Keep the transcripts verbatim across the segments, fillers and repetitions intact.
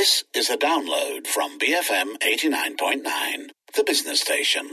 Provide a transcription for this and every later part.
This is a download from B F M eighty-nine point nine, the business station.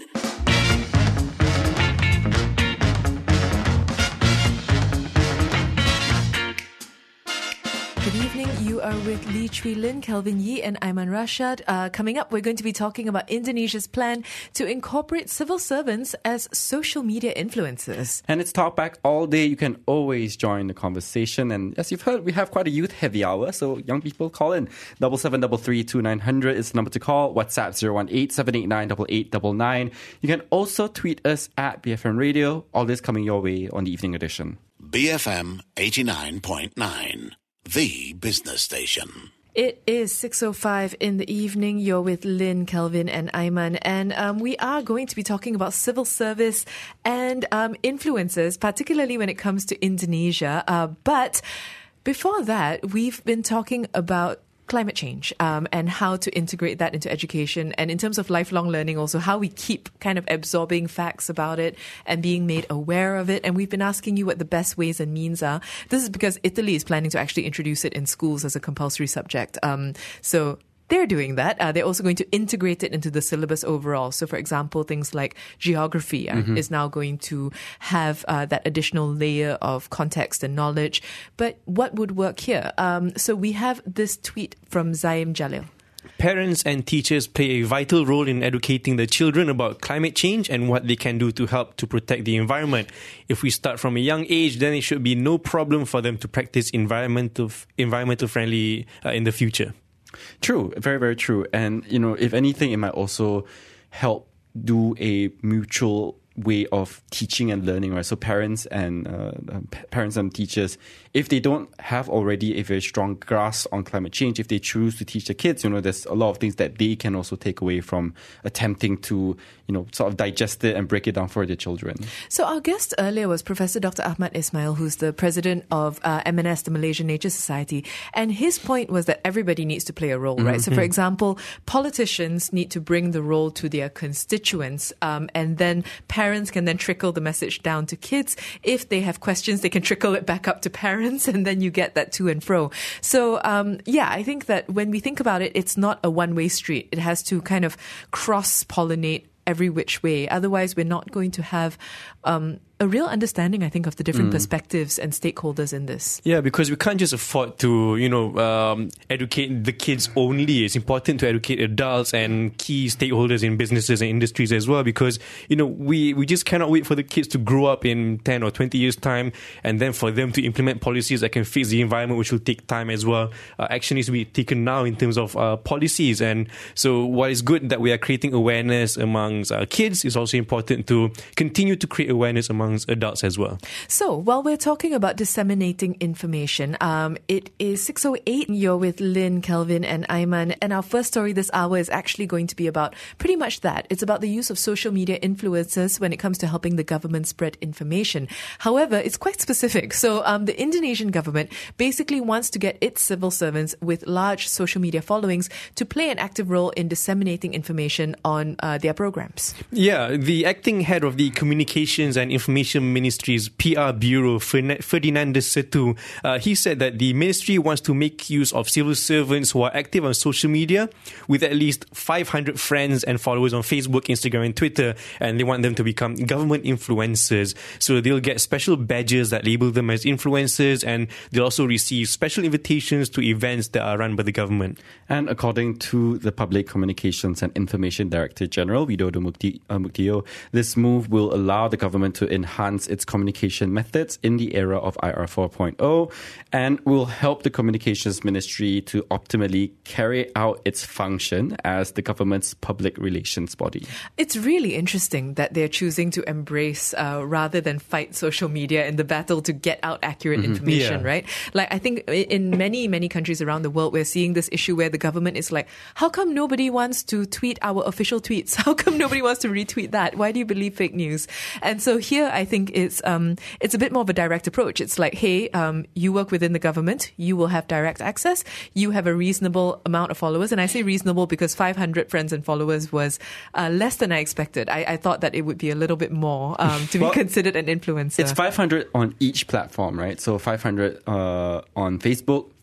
Good evening. You are with Lee Chui Lin, Kelvin Yee, and Aiman Rashad. Uh, coming up, we're going to be talking about Indonesia's plan to incorporate civil servants as social media influencers. And it's Talk Back all day. You can always join the conversation. And as you've heard, we have quite a youth-heavy hour, so young people call in. Double seven double three two nine hundred is the number to call. WhatsApp zero one eight seven eight nine eight eight nine nine. You can also tweet us at B F M Radio. All this coming your way on the evening edition. B F M eighty-nine point nine. The business station. It is six oh five in the evening. You're with Lynn, Kelvin, and Aiman. And um, we are going to be talking about civil service and um, influencers, particularly when it comes to Indonesia. Uh, but before that, we've been talking about climate change um, and how to integrate that into education, and in terms of lifelong learning also, how we keep kind of absorbing facts about it and being made aware of it. And we've been asking you what the best ways and means are. This is because Italy is planning to actually introduce it in schools as a compulsory subject. Um, so they're doing that. Uh, they're also going to integrate it into the syllabus overall. So, for example, things like geography uh, mm-hmm. is now going to have uh, that additional layer of context and knowledge. But what would work here? Um, so we have this tweet from Zaim Jalil. Parents and teachers play a vital role in educating the children about climate change and what they can do to help to protect the environment. If we start from a young age, then it should be no problem for them to practice environmental environmental friendly uh, in the future. True, very, very true. And, you know, if anything, it might also help do a mutual way of teaching and learning, right? So parents and uh, parents and teachers, if they don't have already a very strong grasp on climate change, if they choose to teach their kids, you know, there's a lot of things that they can also take away from attempting to, you know, sort of digest it and break it down for their children. So our guest earlier was Professor Doctor Ahmad Ismail, who's the president of uh, M N S, the Malaysian Nature Society. And his point was that everybody needs to play a role, right? Mm-hmm. So, for example, politicians need to bring the role to their constituents, um, and then parents Parents can then trickle the message down to kids. If they have questions, they can trickle it back up to parents, and then you get that to and fro. So, um, yeah, I think that when we think about it, it's not a one-way street. It has to kind of cross-pollinate every which way. Otherwise, we're not going to have um, a real understanding, I think, of the different mm. perspectives and stakeholders in this. Yeah, because we can't just afford to, you know, um, educate the kids only. It's important to educate adults and key stakeholders in businesses and industries as well, because, you know, we, we just cannot wait for the kids to grow up in ten or twenty years' time, and then for them to implement policies that can fix the environment, which will take time as well. Uh, action needs to be taken now in terms of uh, policies. And so while it's good that we are creating awareness amongst uh, kids, it's also important to continue to create awareness among adults as well. So, while we're talking about disseminating information, um, it is six oh eight. You're with Lynn, Kelvin, and Aiman. And our first story this hour is actually going to be about pretty much that. It's about the use of social media influencers when it comes to helping the government spread information. However, it's quite specific. So, um, the Indonesian government basically wants to get its civil servants with large social media followings to play an active role in disseminating information on uh, their programs. Yeah, the acting head of the Communications and Information Ministry's P R Bureau, Ferdinandus Setu, uh, he said that the ministry wants to make use of civil servants who are active on social media with at least five hundred friends and followers on Facebook, Instagram, and Twitter, and they want them to become government influencers. So they'll get special badges that label them as influencers, and they'll also receive special invitations to events that are run by the government. And according to the Public Communications and Information Director General, Widodo Mukti, uh, Muktio, this move will allow the government to enhance its communication methods in the era of I R four point oh, and will help the Communications Ministry to optimally carry out its function as the government's public relations body. It's really interesting that they're choosing to embrace uh, rather than fight social media in the battle to get out accurate mm-hmm. information, yeah. right? Like, I think in many, many countries around the world, we're seeing this issue where the government is like, how come nobody wants to tweet our official tweets? How come nobody wants to retweet that? Why do you believe fake news? And so here, I think it's um, it's a bit more of a direct approach. It's like, hey, um, you work within the government, you will have direct access, you have a reasonable amount of followers. And I say reasonable because five hundred friends and followers was uh, less than I expected. I, I thought that it would be a little bit more um, to well, be considered an influencer. It's five hundred on each platform, right? So five hundred uh, on Facebook,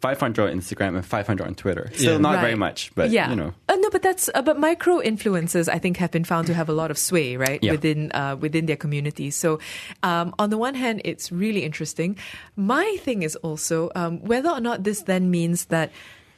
five hundred on Instagram and five hundred on Twitter. Still Yeah. not Right. very much, but yeah. you know. Uh, no, but that's uh, but micro influencers I think have been found to have a lot of sway, right, Yeah. within uh, within their communities. So, um, on the one hand, it's really interesting. My thing is also um, whether or not this then means that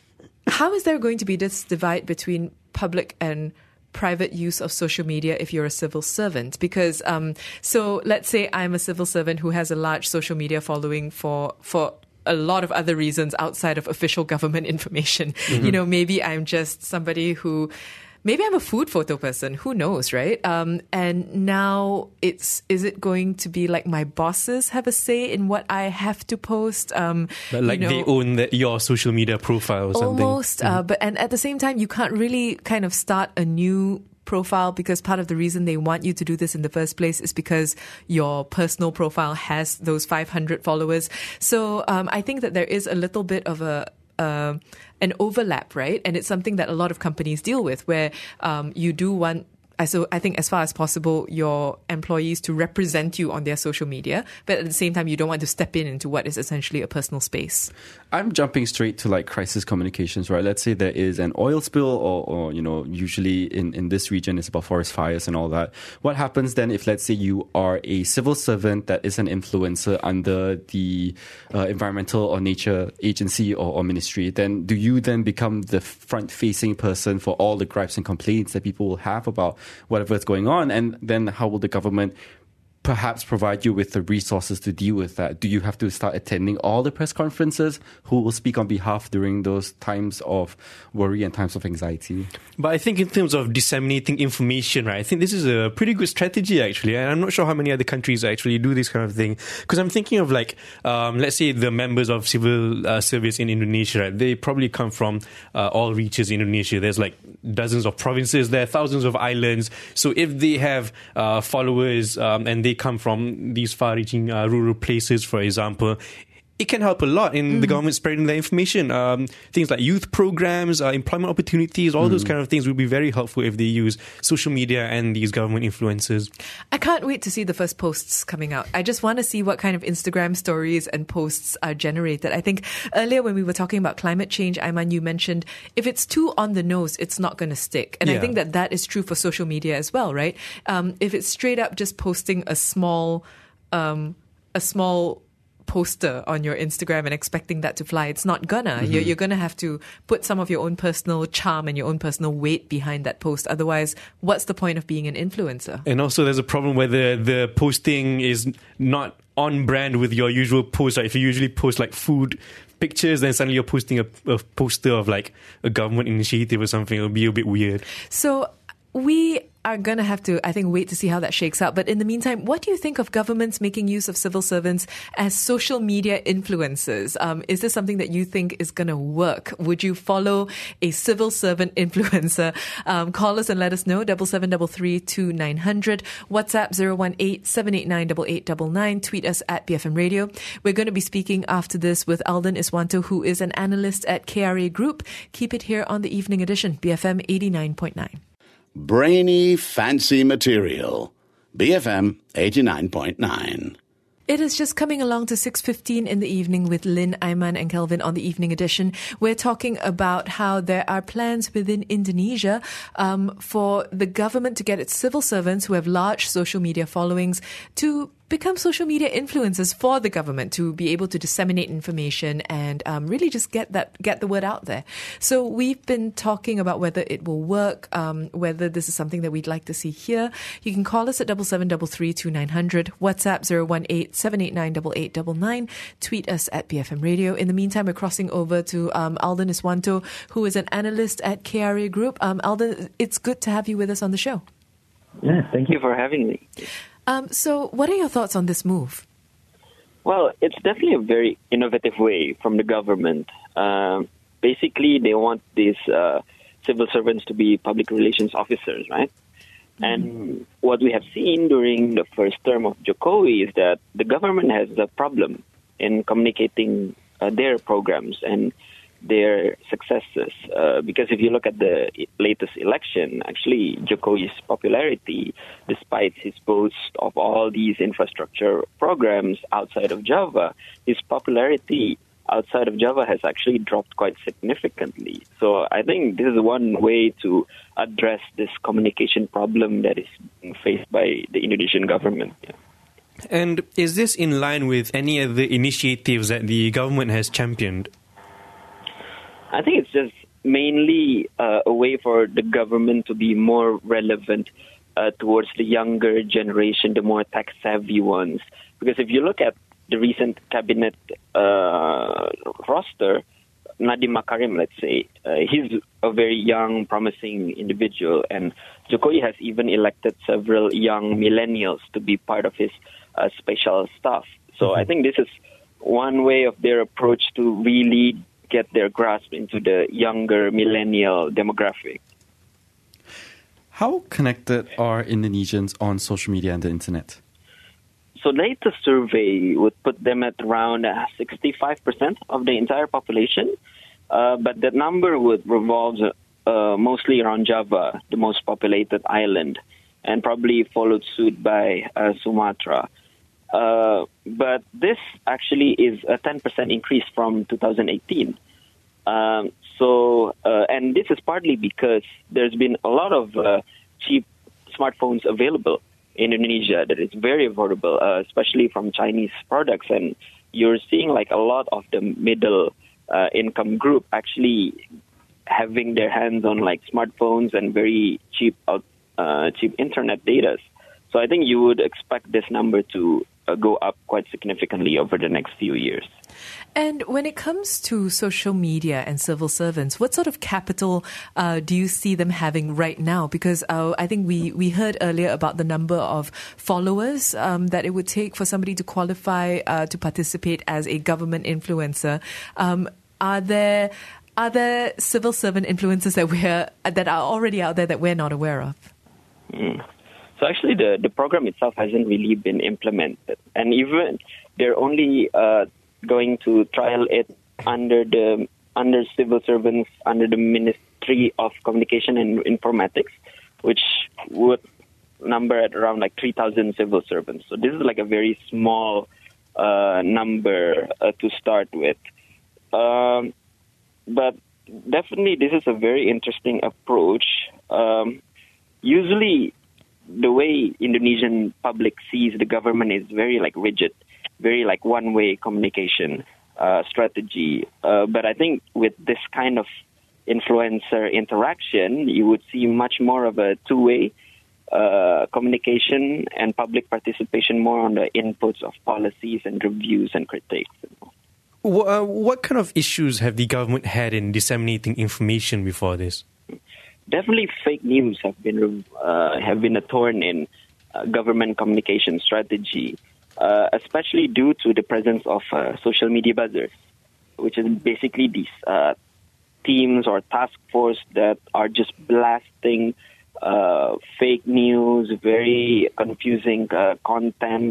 how is there going to be this divide between public and private use of social media if you're a civil servant? Because um, so let's say I'm a civil servant who has a large social media following for for a lot of other reasons outside of official government information. Mm-hmm. You know, maybe I'm just somebody who, maybe I'm a food photo person. Who knows, right? Um, and now it's, is it going to be like my bosses have a say in what I have to post? Um, But like you know, they own the, your social media profile or something. almost, uh, but and at the same time, you can't really kind of start a new profile because part of the reason they want you to do this in the first place is because your personal profile has those five hundred followers. So um, I think that there is a little bit of a uh, an overlap, right? And it's something that a lot of companies deal with, where um, you do want. So I think as far as possible, your employees to represent you on their social media, but at the same time, you don't want to step in into what is essentially a personal space. I'm jumping straight to like crisis communications, right? Let's say there is an oil spill or, or you know, usually in, in this region, it's about forest fires and all that. What happens then if, let's say, you are a civil servant that is an influencer under the uh, environmental or nature agency or, or ministry? Then do you then become the front-facing person for all the gripes and complaints that people will have about whatever is going on? And then how will the government perhaps provide you with the resources to deal with that? Do you have to start attending all the press conferences? Who will speak on behalf during those times of worry and times of anxiety? But I think in terms of disseminating information, right, I think this is a pretty good strategy, actually. And I'm not sure how many other countries actually do this kind of thing. Because I'm thinking of like, um, let's say the members of civil uh, service in Indonesia, right? They probably come from uh, all reaches in Indonesia. There's like dozens of provinces there, thousands of islands. So if they have uh, followers um, and they come from these far-reaching uh, rural places, for example, it can help a lot in mm. the government spreading the information. Um, things like youth programs, uh, employment opportunities, all mm. those kind of things would be very helpful if they use social media and these government influencers. I can't wait to see the first posts coming out. I just want to see what kind of Instagram stories and posts are generated. I think earlier when we were talking about climate change, Aiman, you mentioned if it's too on the nose, it's not going to stick. And yeah. I think that that is true for social media as well, right? Um, if it's straight up just posting a small, um, a small poster on your Instagram and expecting that to fly, it's not gonna. Mm-hmm. You're, you're gonna have to put some of your own personal charm and your own personal weight behind that post. Otherwise, what's the point of being an influencer? And also there's a problem where the, the posting is not on brand with your usual post. Right? If you usually post like food pictures, then suddenly you're posting a, a poster of like a government initiative or something, it'll be a bit weird. So we are going to have to, I think, wait to see how that shakes out. But in the meantime, what do you think of governments making use of civil servants as social media influencers? Um, is this something that you think is going to work? Would you follow a civil servant influencer? Um, call us and let us know. Double seven double three two nine hundred. WhatsApp zero one eight seven eight nine eight eight nine nine. Tweet us at B F M Radio. We're going to be speaking after this with Alden Iswanto, who is an analyst at K R A Group. Keep it here on the Evening Edition, B F M eighty-nine point nine. Brainy, fancy material. B F M eighty-nine point nine. It is just coming along to six fifteen in the evening with Lynn, Aiman and Kelvin on the Evening Edition. We're talking about how there are plans within Indonesia um, for the government to get its civil servants who have large social media followings to become social media influencers for the government, to be able to disseminate information and um, really just get that get the word out there. So we've been talking about whether it will work, um, whether this is something that we'd like to see here. You can call us at double seven double three two nine hundred, WhatsApp zero one eight seven eight nine eight eight nine nine, tweet us at B F M Radio. In the meantime, we're crossing over to um, Alden Iswanto, who is an analyst at K R A Group. Um, Alden, it's good to have you with us on the show. Yeah, thank you for having me. Um, so what are your thoughts on this move? Well, it's definitely a very innovative way from the government. Uh, basically, they want these uh, civil servants to be public relations officers, right? Mm-hmm. And what we have seen during the first term of Jokowi is that the government has a problem in communicating uh, their programs and their successes. Uh, because if you look at the latest election, actually, Jokowi's popularity, despite his boast of all these infrastructure programs outside of Java, his popularity outside of Java has actually dropped quite significantly. So I think this is one way to address this communication problem that is being faced by the Indonesian government. Yeah. And is this in line with any of the initiatives that the government has championed? I think it's just mainly uh, a way for the government to be more relevant uh, towards the younger generation, the more tech-savvy ones. Because if you look at the recent cabinet uh, roster, Nadiem Makarim, let's say, uh, he's a very young, promising individual, and Jokowi has even elected several young millennials to be part of his uh, special staff. So mm-hmm. I think this is one way of their approach to really get their grasp into the younger millennial demographic. How connected are Indonesians on social media and the internet? So the latest survey would put them at around uh, sixty-five percent of the entire population, uh, but that number would revolve uh, mostly around Java, the most populated island, and probably followed suit by uh, Sumatra. Uh, but this actually is a ten percent increase from two thousand eighteen. Um, so, uh, and this is partly because there's been a lot of uh, cheap smartphones available in Indonesia that is very affordable, uh, especially from Chinese products. And you're seeing like a lot of the middle uh, income group actually having their hands on like smartphones and very cheap, uh, cheap internet data. So I think you would expect this number to uh, go up quite significantly over the next few years. And when it comes to social media and civil servants, what sort of capital uh, do you see them having right now? Because uh, I think we, we heard earlier about the number of followers um, that it would take for somebody to qualify uh, to participate as a government influencer. Um, are there are there civil servant influencers that we're that are already out there that we're not aware of? Mm. So actually, the, the program itself hasn't really been implemented, and even they're only uh, going to trial it under the under civil servants under the Ministry of Communication and Informatics, which would number at around like three thousand civil servants. So this is like a very small uh, number uh, to start with. Um, but definitely, this is a very interesting approach. Um, usually, the way Indonesian public sees the government is very like rigid, very like one-way communication uh, strategy. Uh, but I think with this kind of influencer interaction, you would see much more of a two-way uh, communication and public participation more on the inputs of policies and reviews and critiques. Uh, what kind of issues have the government had in disseminating information before this? Definitely, fake news have been uh, have been a thorn in uh, government communication strategy, uh, especially due to the presence of uh, social media buzzers, which is basically these uh, teams or task force that are just blasting uh, fake news, very confusing uh, content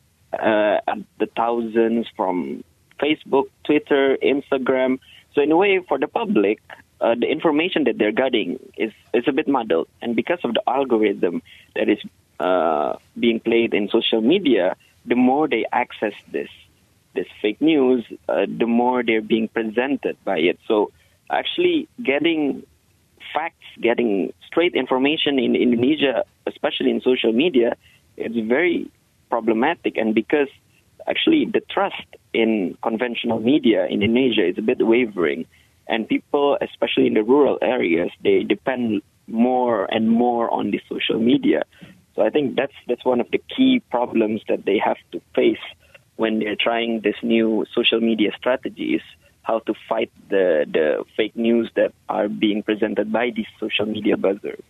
uh, at the thousands from Facebook, Twitter, Instagram. So in a way, for the public, Uh, the information that they're getting is, is a bit muddled. And because of the algorithm that is uh, being played in social media, the more they access this this fake news, uh, the more they're being presented by it. So actually getting facts, getting straight information in Indonesia, especially in social media, it's very problematic. And because actually the trust in conventional media in Indonesia is a bit wavering, and people, especially in the rural areas, they depend more and more on the social media. So I think that's that's one of the key problems that they have to face when they're trying this new social media strategies, how to fight the, the fake news that are being presented by these social media buzzers.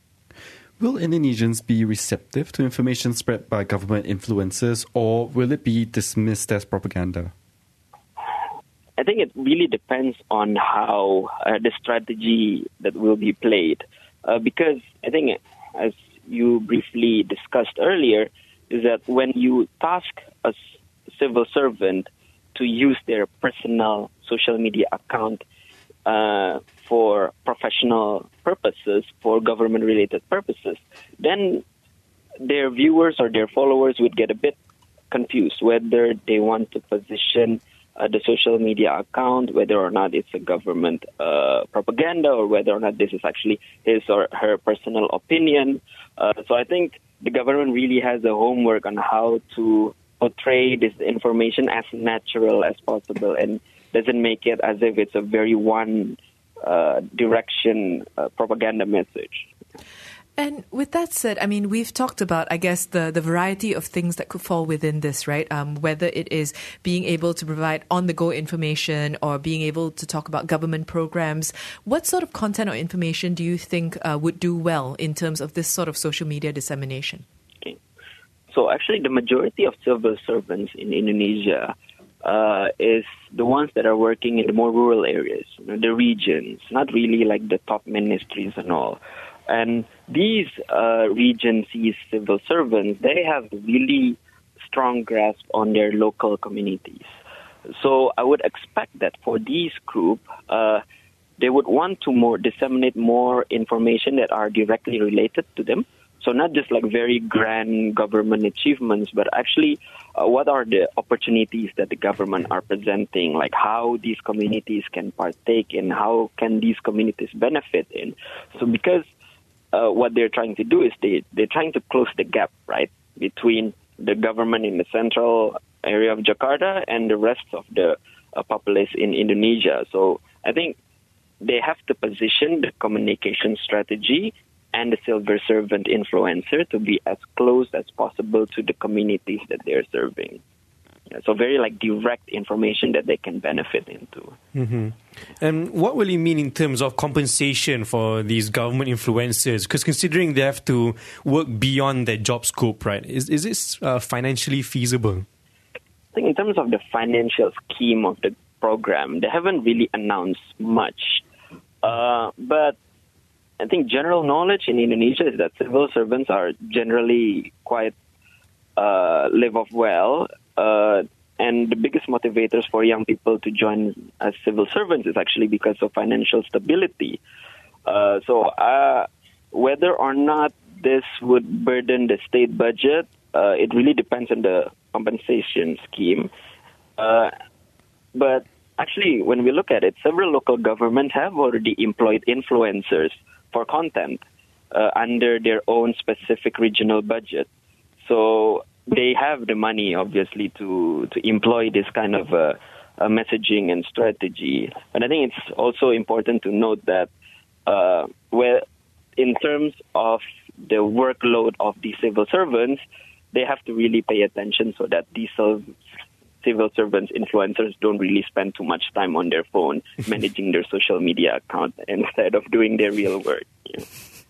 Will Indonesians be receptive to information spread by government influencers, or will it be dismissed as propaganda? I think it really depends on how uh, the strategy that will be played. Uh, because I think, as you briefly discussed earlier, is that when you task a civil servant to use their personal social media account uh, for professional purposes, for government-related purposes, then their viewers or their followers would get a bit confused whether they want to position uh, the social media account, whether or not it's a government uh, propaganda or whether or not this is actually his or her personal opinion. Uh, so I think the government really has a homework on how to portray this information as natural as possible and doesn't make it as if it's a very one uh, direction uh, propaganda message. And with that said, I mean, we've talked about, I guess, the, the variety of things that could fall within this, right? Um, whether it is being able to provide on-the-go information or being able to talk about government programs. What sort of content or information do you think uh, would do well in terms of this sort of social media dissemination? Okay. So actually, the majority of civil servants in Indonesia uh, is the ones that are working in the more rural areas, you know, the regions, not really like the top ministries and all. And these uh, Regency civil servants, they have really strong grasp on their local communities. So I would expect that for these group, uh, they would want to more disseminate more information that are directly related to them. So not just like very grand government achievements, but actually uh, what are the opportunities that the government are presenting, like how these communities can partake in, how can these communities benefit in. So because Uh, what they're trying to do is they, they're trying to close the gap, right, between the government in the central area of Jakarta and the rest of the uh, populace in Indonesia. So I think they have to position the communication strategy and the civil servant influencer to be as close as possible to the communities that they're serving. Yeah, so very like direct information that they can benefit into. Mm-hmm. And what will it mean in terms of compensation for these government influencers? Because considering they have to work beyond their job scope, right? Is is this uh, financially feasible? I think in terms of the financial scheme of the program, they haven't really announced much. Uh, but I think general knowledge in Indonesia is that civil servants are generally quite uh, live off well. Uh, and the biggest motivators for young people to join as civil servants is actually because of financial stability. Uh, so uh, whether or not this would burden the state budget, uh, it really depends on the compensation scheme. Uh, but actually, when we look at it, several local governments have already employed influencers for content uh, under their own specific regional budget. So they have the money, obviously, to, to employ this kind of uh, uh, messaging and strategy. And I think it's also important to note that uh, where, in terms of the workload of the civil servants, they have to really pay attention so that these civil servants, influencers, don't really spend too much time on their phone managing their social media account instead of doing their real work. Yeah.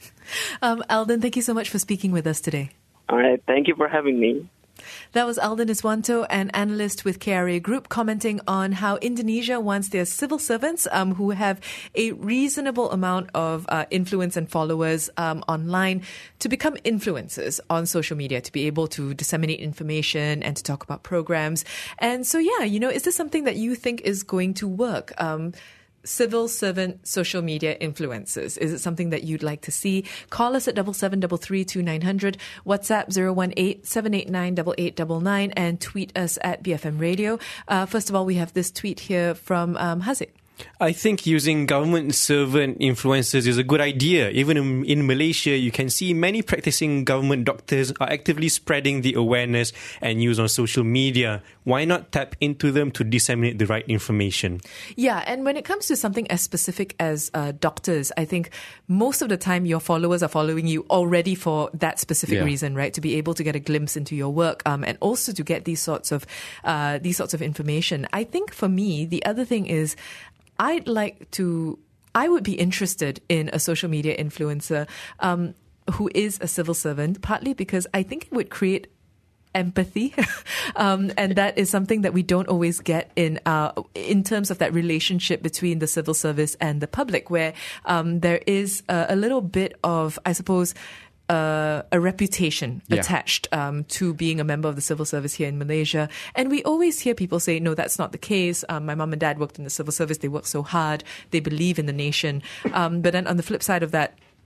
Um, Alden, thank you so much for speaking with us today. All right. Thank you for having me. That was Alden Iswanto, an analyst with K R A Group, commenting on how Indonesia wants their civil servants um, who have a reasonable amount of uh, influence and followers um, online to become influencers on social media, to be able to disseminate information and to talk about programs. And so, yeah, you know, is this something that you think is going to work? Um, Civil servant social media influencers. Is it something that you'd like to see? Call us at double seven double three two nine hundred, WhatsApp zero one eight seven eight nine eight eight nine nine, and tweet us at B F M Radio. Uh, first of all, we have this tweet here from um, Haziq. I think using government servant influencers is a good idea. Even in, in Malaysia, you can see many practicing government doctors are actively spreading the awareness and use on social media. Why not tap into them to disseminate the right information? Yeah, and when it comes to something as specific as uh, doctors, I think most of the time your followers are following you already for that specific Yeah. reason, right? To be able to get a glimpse into your work um, and also to get these sorts of uh, these sorts of information. I think for me, the other thing is I'd like to, I would be interested in a social media influencer um, who is a civil servant, partly because I think it would create empathy. um, and that is something that we don't always get in uh, in terms of that relationship between the civil service and the public, where um, there is a, a little bit of, I suppose, Uh, a reputation Yeah. attached um, to being a member of the civil service here in Malaysia. And we always hear people say, no, that's not the case. Um, my mum and dad worked in the civil service. They work so hard. They believe in the nation. Um, but then on the flip side of that,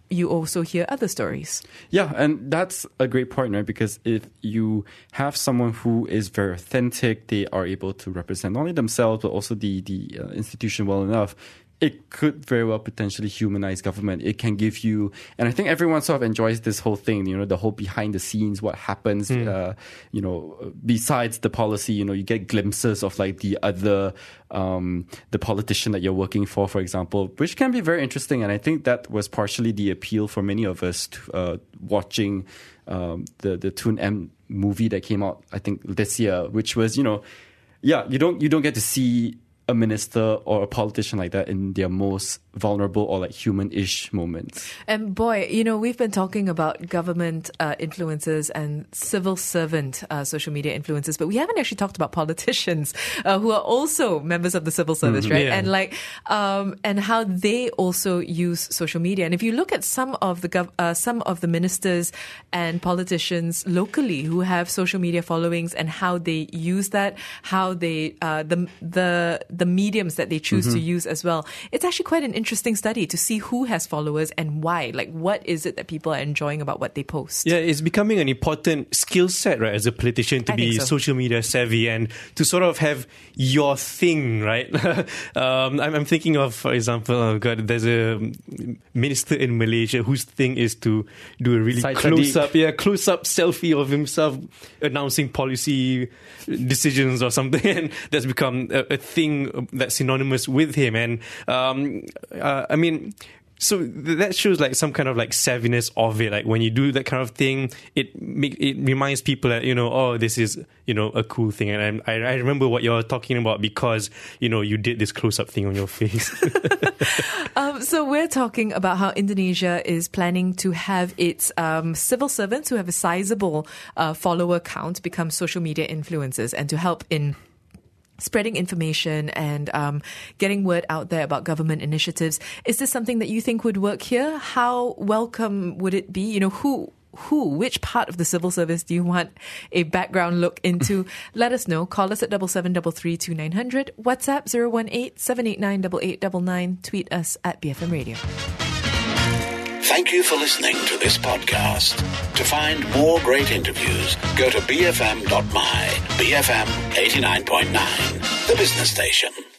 you also hear other stories. Yeah, and that's a great point, right? Because if you have someone who is very authentic, they are able to represent not only themselves but also the the uh, institution well enough, it could very well potentially humanize government. It can give you, and I think everyone sort of enjoys this whole thing, you know, the whole behind the scenes, what happens, mm. uh, you know, besides the policy, you know, you get glimpses of like the other, um, the politician that you're working for, for example, which can be very interesting. And I think that was partially the appeal for many of us to, uh, watching um, the, the Tun M movie that came out, I think, this year, which was, you know, yeah, you don't, you don't get to see a minister or a politician like that in their most vulnerable or like human-ish moments. And boy, you know, we've been talking about government uh, influencers and civil servant uh, social media influencers, but we haven't actually talked about politicians uh, who are also members of the civil service, mm-hmm. right? Yeah. And like, um, and how they also use social media. And if you look at some of the gov- uh, some of the ministers and politicians locally who have social media followings and how they use that, how they uh, the the the mediums that they choose mm-hmm. to use as well. It's actually quite an interesting study to see who has followers and why. Like, what is it that people are enjoying about what they post? Yeah, it's becoming an important skill set, right, as a politician to I be think so. social media savvy and to sort of have your thing, right? um, I'm, I'm thinking of, for example, oh God, there's a minister in Malaysia whose thing is to do a really Syed close-up, yeah, close-up selfie of himself announcing policy decisions or something, and that's become a, a thing that's synonymous with him. And um, uh, I mean, so th- that shows like some kind of like savviness of it. Like when you do that kind of thing, it make, it reminds people that, you know, oh, this is, you know, a cool thing. And I, I remember what you're talking about because, you know, you did this close-up thing on your face. um, so we're talking about how Indonesia is planning to have its um, civil servants who have a sizable uh, follower count become social media influencers and to help in spreading information and um, getting word out there about government initiatives. Is this something that you think would work here? How welcome would it be? You know, who, who, which part of the civil service do you want a background look into? Let us know. Call us at double seven double three two nine hundred. WhatsApp zero one eight seven eight nine eight eight nine nine. Tweet us at B F M Radio. Thank you for listening to this podcast. To find more great interviews, go to b f m dot my. B F M eighty-nine point nine, the business station.